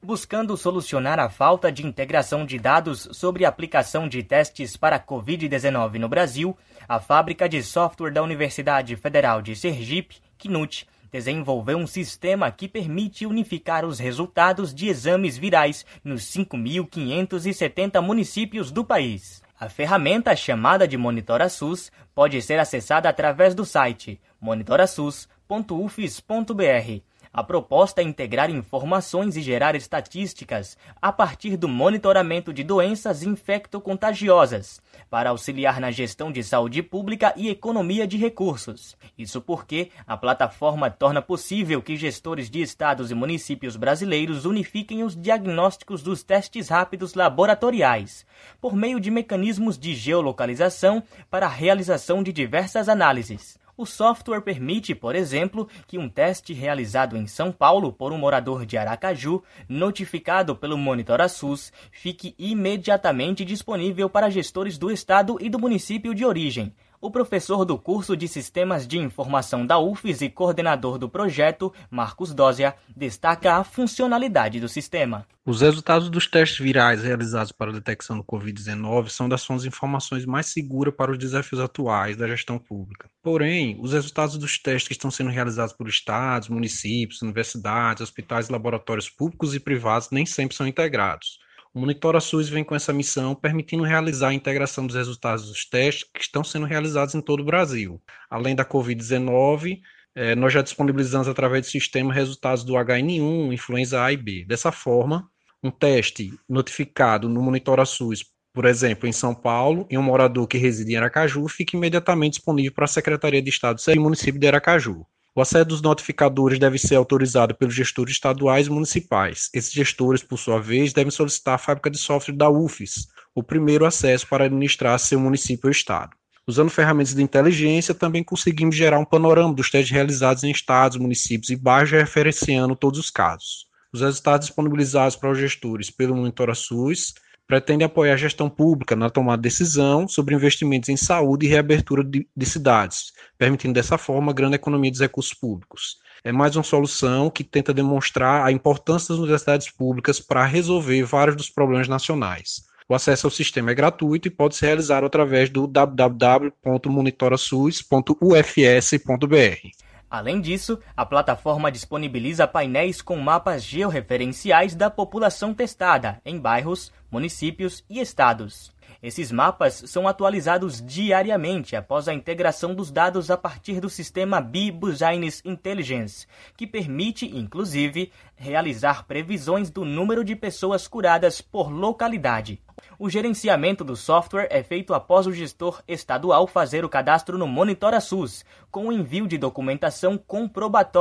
Buscando solucionar a falta de integração de dados sobre a aplicação de testes para a Covid-19 no Brasil, a fábrica de software da Universidade Federal de Sergipe, CNUT, desenvolveu um sistema que permite unificar os resultados de exames virais nos 5.570 municípios do país. A ferramenta, chamada de Monitora SUS, pode ser acessada através do site monitorasus.ufes.br. A proposta é integrar informações e gerar estatísticas a partir do monitoramento de doenças infectocontagiosas, para auxiliar na gestão de saúde pública e economia de recursos. Isso porque a plataforma torna possível que gestores de estados e municípios brasileiros unifiquem os diagnósticos dos testes rápidos laboratoriais, por meio de mecanismos de geolocalização para a realização de diversas análises. O software permite, por exemplo, que um teste realizado em São Paulo por um morador de Aracaju, notificado pelo Monitora SUS, fique imediatamente disponível para gestores do estado e do município de origem. O professor do curso de Sistemas de Informação da UFES e coordenador do projeto, Marcos Dózia, destaca a funcionalidade do sistema. Os resultados dos testes virais realizados para a detecção do Covid-19 são das fontes de informações mais seguras para os desafios atuais da gestão pública. Porém, os resultados dos testes que estão sendo realizados por estados, municípios, universidades, hospitais e laboratórios públicos e privados nem sempre são integrados. O Monitora SUS vem com essa missão, permitindo realizar a integração dos resultados dos testes que estão sendo realizados em todo o Brasil. Além da Covid-19, nós já disponibilizamos através do sistema resultados do HN1, influenza A e B. Dessa forma, um teste notificado no Monitora SUS, por exemplo, em São Paulo, e um morador que reside em Aracaju, fica imediatamente disponível para a Secretaria de Estado e município de Aracaju. O acesso dos notificadores deve ser autorizado pelos gestores estaduais e municipais. Esses gestores, por sua vez, devem solicitar à fábrica de software da UFES o primeiro acesso para administrar seu município ou estado. Usando ferramentas de inteligência, também conseguimos gerar um panorama dos testes realizados em estados, municípios e bairros, referenciando todos os casos. Os resultados disponibilizados para os gestores pelo Monitora SUS pretendem apoiar a gestão pública na tomada de decisão sobre investimentos em saúde e reabertura de cidades, permitindo dessa forma a grande economia dos recursos públicos. É mais uma solução que tenta demonstrar a importância das universidades públicas para resolver vários dos problemas nacionais. O acesso ao sistema é gratuito e pode ser realizado através do www.monitorassus.ufs.br. Além disso, a plataforma disponibiliza painéis com mapas georreferenciais da população testada em bairros, municípios e estados. Esses mapas são atualizados diariamente após a integração dos dados a partir do sistema B-Business Intelligence, que permite, inclusive, realizar previsões do número de pessoas curadas por localidade. O gerenciamento do software é feito após o gestor estadual fazer o cadastro no Monitora SUS, com o envio de documentação comprobatória